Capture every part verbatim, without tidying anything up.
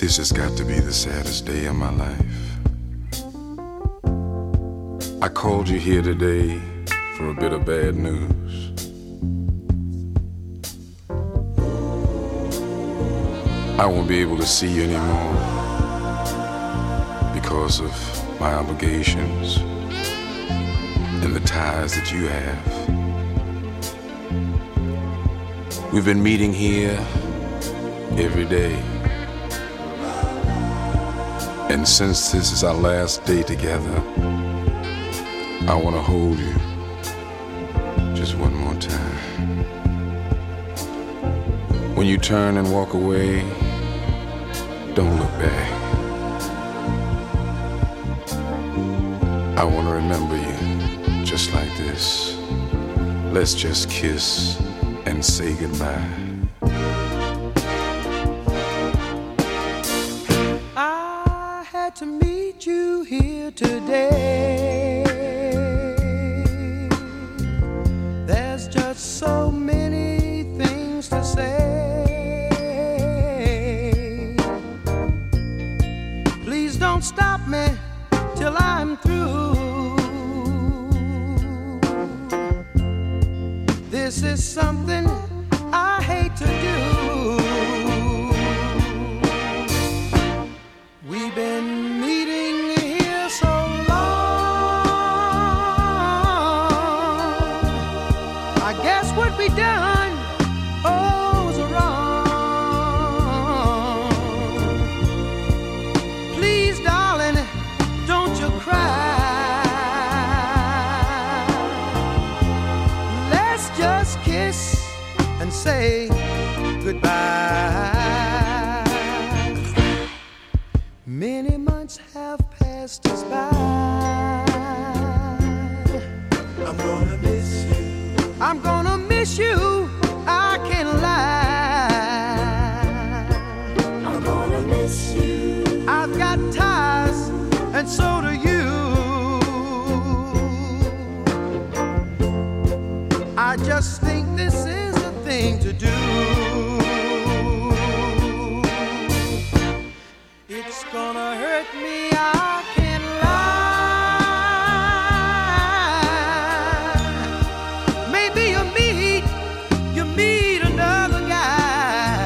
This has got to be the saddest day of my life. I called you here today for a bit of bad news. I won't be able to see you anymore because of my obligations and the ties that you have. We've been meeting here every day. And since this is our last day together, I want to hold you just one more time. When you turn and walk away, don't look back. I want to remember you just like this. Let's just kiss and say goodbye. I had to meet you here today. There's just so many things to say. Please don't stop me till I'm through. This is something I hate to do. We've been meeting here so long. I guess what we done, oh, was wrong. Please, darling, don't you cry. Let's just kiss and say goodbye. Many months have passed us by. I'm gonna miss you. I'm gonna miss you. I can't lie. I'm gonna miss you. I've got ties, and so do you. I just think this is the thing to do. It's gonna hurt me, I can't lie. Maybe you meet, you meet another guy.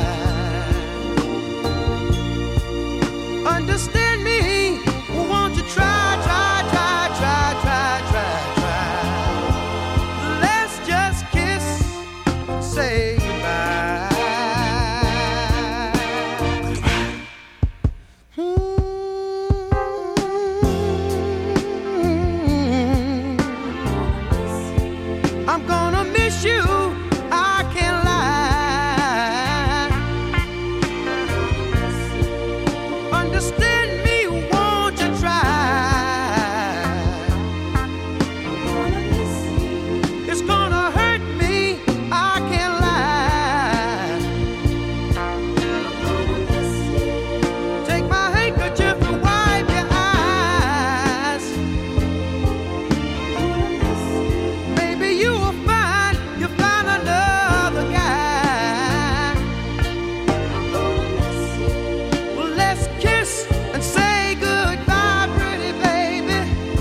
Understand me, won't you try, try, try, try, try, try, try. Let's just kiss and say goodbye. I'm gonna miss you, I can't lie. Understand me, won't you try? It's gonna hurt me, I can't lie. Take my handkerchief and wipe your eyes. Maybe you will find, you find another guy. Well, let's kiss and say goodbye, pretty baby.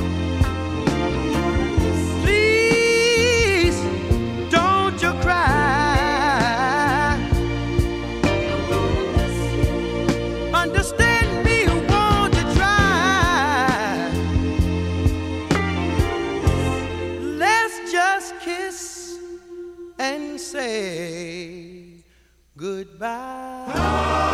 Please, don't you cry. Understand me, won't you try? Let's just kiss and say goodbye.